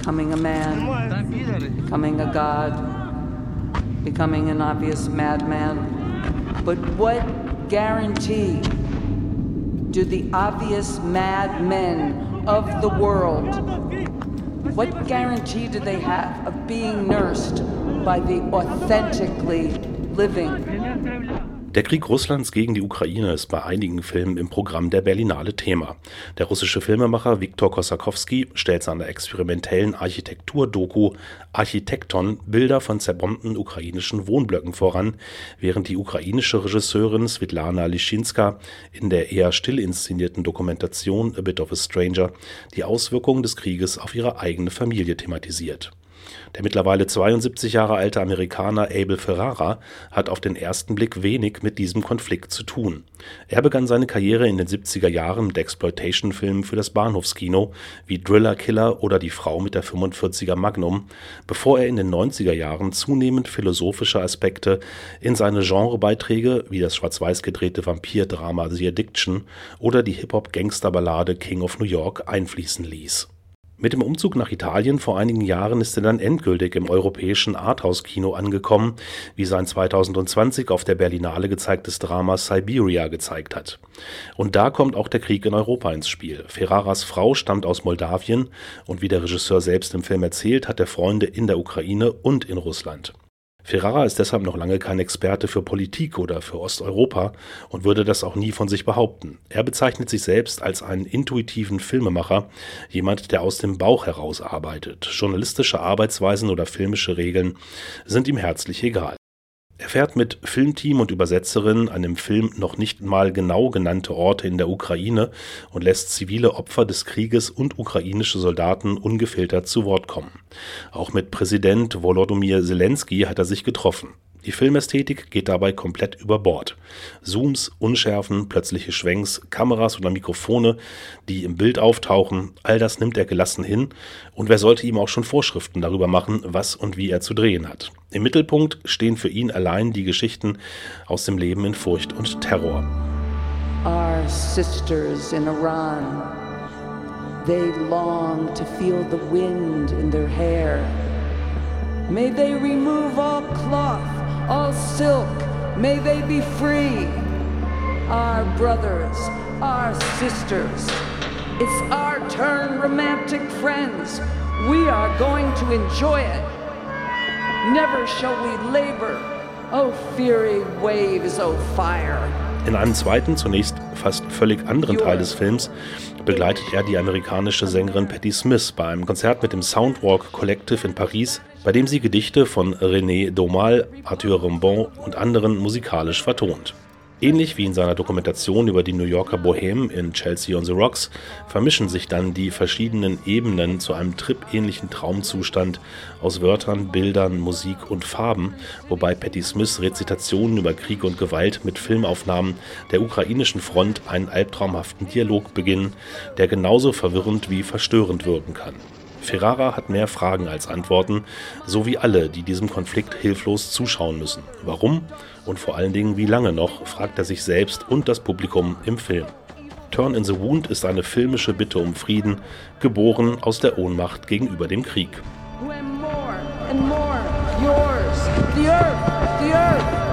becoming a man, becoming a god, becoming an obvious madman. But what guarantee do the obvious madmen of the world, what guarantee do they have of being nursed by the authentically living? Der Krieg Russlands gegen die Ukraine ist bei einigen Filmen im Programm der Berlinale Thema. Der russische Filmemacher Viktor Kossakowski stellt seiner experimentellen Architektur-Doku Architekton Bilder von zerbombten ukrainischen Wohnblöcken voran, während die ukrainische Regisseurin Swetlana Lischinska in der eher still inszenierten Dokumentation A Bit of a Stranger die Auswirkungen des Krieges auf ihre eigene Familie thematisiert. Der mittlerweile 72 Jahre alte Amerikaner Abel Ferrara hat auf den ersten Blick wenig mit diesem Konflikt zu tun. Er begann seine Karriere in den 70er Jahren mit Exploitation-Filmen für das Bahnhofskino wie Driller Killer oder Die Frau mit der 45er Magnum, bevor er in den 90er Jahren zunehmend philosophische Aspekte in seine Genrebeiträge wie das schwarz-weiß gedrehte Vampir-Drama The Addiction oder die Hip-Hop-Gangsterballade King of New York einfließen ließ. Mit dem Umzug nach Italien vor einigen Jahren ist er dann endgültig im europäischen Arthouse-Kino angekommen, wie sein 2020 auf der Berlinale gezeigtes Drama Siberia gezeigt hat. Und da kommt auch der Krieg in Europa ins Spiel. Ferraras Frau stammt aus Moldawien und wie der Regisseur selbst im Film erzählt, hat er Freunde in der Ukraine und in Russland. Ferrara ist deshalb noch lange kein Experte für Politik oder für Osteuropa und würde das auch nie von sich behaupten. Er bezeichnet sich selbst als einen intuitiven Filmemacher, jemand, der aus dem Bauch heraus arbeitet. Journalistische Arbeitsweisen oder filmische Regeln sind ihm herzlich egal. Er fährt mit Filmteam und Übersetzerin an dem Film noch nicht mal genau genannte Orte in der Ukraine und lässt zivile Opfer des Krieges und ukrainische Soldaten ungefiltert zu Wort kommen. Auch mit Präsident Volodymyr Zelensky hat er sich getroffen. Die Filmästhetik geht dabei komplett über Bord. Zooms, Unschärfen, plötzliche Schwenks, Kameras oder Mikrofone, die im Bild auftauchen, all das nimmt er gelassen hin und wer sollte ihm auch schon Vorschriften darüber machen, was und wie er zu drehen hat. Im Mittelpunkt stehen für ihn allein die Geschichten aus dem Leben in Furcht und Terror. Our sisters in Iran, they long to feel the wind in their hair. May they remove all cloth, all silk, may they be free. Our brothers, our sisters, it's our turn, romantic friends. We are going to enjoy it. Never shall we labor, oh fiery waves, oh fire. In einem zweiten, zunächst fast völlig anderen Teil des Films begleitet er die amerikanische Sängerin Patti Smith bei einem Konzert mit dem Soundwalk Collective in Paris, bei dem sie Gedichte von René Daumal, Arthur Rimbaud und anderen musikalisch vertont. Ähnlich wie in seiner Dokumentation über die New Yorker Bohème in Chelsea on the Rocks vermischen sich dann die verschiedenen Ebenen zu einem trip-ähnlichen Traumzustand aus Wörtern, Bildern, Musik und Farben, wobei Patti Smiths Rezitationen über Krieg und Gewalt mit Filmaufnahmen der ukrainischen Front einen albtraumhaften Dialog beginnen, der genauso verwirrend wie verstörend wirken kann. Ferrara hat mehr Fragen als Antworten, so wie alle, die diesem Konflikt hilflos zuschauen müssen. Warum und vor allen Dingen wie lange noch, fragt er sich selbst und das Publikum im Film. Turn in the Wound ist eine filmische Bitte um Frieden, geboren aus der Ohnmacht gegenüber dem Krieg. When more and more yours, the earth,